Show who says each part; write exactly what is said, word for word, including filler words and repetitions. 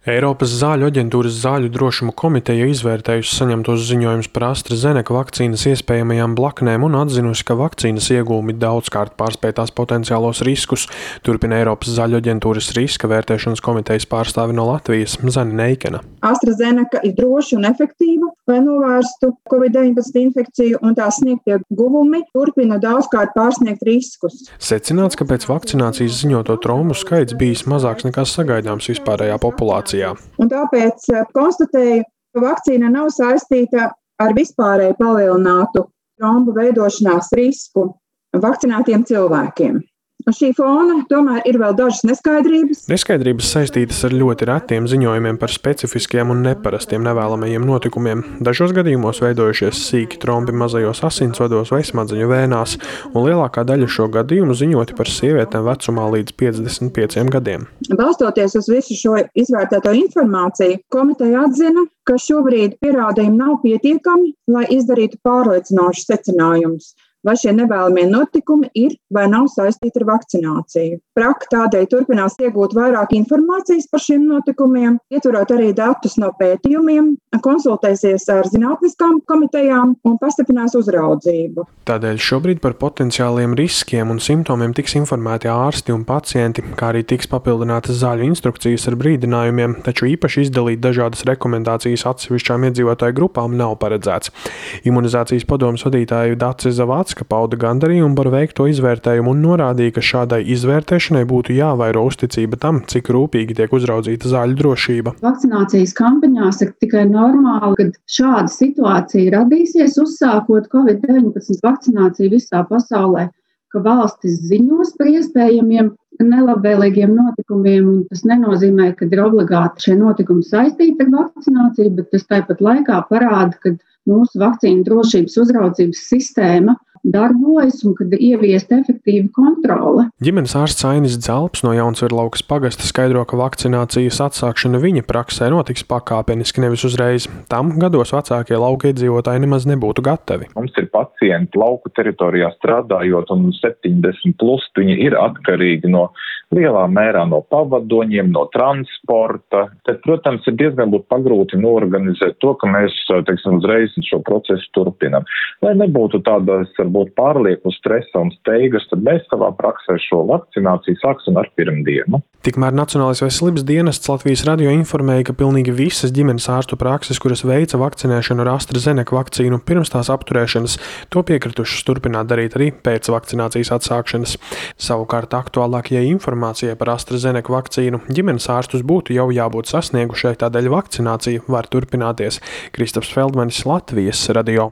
Speaker 1: Eiropas zāļu aģentūras zāļu drošuma komiteja izvērtējusi saņemtos ziņojumus par AstraZeneca vakcīnas iespējamajām blaknēm un atzinusi, ka vakcīnas iegūmi daudzkārt pārspēj tās potenciālos riskus. Turpina Eiropas zāļu aģentūras riska vērtēšanas komitejas pārstāve no Latvijas Zane Neikena.
Speaker 2: AstraZeneca ir droša un efektīva, lai novērstu covid deviņpadsmit infekciju, un tās sniegtie guvumi turpina daudzkārt pārsniegt riskus.
Speaker 1: Secināts, ka pēc vakcinācijas ziņoto trombu skaits bijis mazāks nekā sagaidāms vispārējā populācijā.
Speaker 2: Un tāpēc konstatēju, ka vakcīna nav saistīta ar vispārēju palielinātu trombu veidošanās risku vakcinētiem cilvēkiem. Uz šī fona tomēr ir vēl dažas neskaidrības.
Speaker 1: Neskaidrības saistītas ar ļoti retiem ziņojumiem par specifiskiem un neparastiem nevēlamajiem notikumiem. Dažos gadījumos veidojušies sīki trombi mazajos asinsvados vai smadzeņu vēnās, un lielākā daļa šo gadījumu ziņoti par sievietēm vecumā līdz piecdesmit pieciem gadiem.
Speaker 2: Balstoties uz visu šo izvērtēto informāciju, komiteja atzina, ka šobrīd pierādījumi nav pietiekami, lai izdarītu pārliecinošus secinājumus, vai šie nevēlamie notikumi ir vai nav saistīti ar vakcināciju. Praka tādēļ turpinās iegūt vairāk informācijas par šiem notikumiem, ietverot arī datus no pētījumiem, konsultēsies ar zinātniskām komitejām un pastiprinās uzraudzību.
Speaker 1: Tādēļ šobrīd par potenciāliem riskiem un simptomiem tiks informēti ārsti un pacienti, kā arī tiks papildinātas zāļu instrukcijas ar brīdinājumiem, taču īpaši izdalīt dažādas rekomendācijas atsevišķām iedzīvotāju grupām nav paredzēts. Imunizācijas padomes vadītāja Dace Zavadska pauda gandarījumu par veikto izvērtējumu un norādīja, ka šādai izvērtēšanai būtu jāvairo uzticība tam, cik rūpīgi tiek uzraudzīta zāļu drošība.
Speaker 3: Vakcinācijas kampaņās ir tikai normāli, kad šāda situācija radīsies, uzsākot covid deviņpadsmit vakcināciju visā pasaulē, ka valstis ziņos par iespējamiem nelabvēlīgiem notikumiem, un tas nenozīmē, ka ir obligāti šie notikumi saistīti ar vakcināciju, bet tas tāpat laikā parāda, ka mūsu vakcīnu drošības uzraudzības sistēma darbojas un kad ieviest efektīva kontrole.
Speaker 1: Ģimenes ārsts Ainis Dzelps no Jaunsvirlaukas pagasta skaidro, ka vakcinācijas atsākšana viņa praksē notiks pakāpeniski, nevis uzreiz. Tam gados vecākie lauka iedzīvotāji nemaz nebūtu gatavi.
Speaker 4: Mums ir pacienti lauku teritorijā strādājot un septiņdesmit plus, viņi ir atkarīgi no lielā mērā no pavadoņiem, no transporta. Tad, protams, ir diezgan būt pagrūti norganizēt to, ka mēs, teiksim, uzreiz šo procesu turpinām. Lai nebūtu tādas, varbūt, pārlieku stresa un steigas, tad mēs savā praksē šo vakcināciju sāksim ar pirmdienu.
Speaker 1: Tikmēr Nacionālais veselības dienests Latvijas radio informēja, ka pilnīgi visas ģimenes ārstu prakses, kuras veica vakcinēšanu ar AstraZeneca vakcīnu pirms tās apturēšanas, to piekritušas turpināt darīt arī pēc vakcinācijas atsākšanas. Savukārt aktuālākajai informācijai par AstraZeneca vakcīnu ģimenes ārstus būtu jau jābūt sasniegušai, tādēļ vakcinācija var turpināties. Kristaps Feldmanis, Latvijas radio.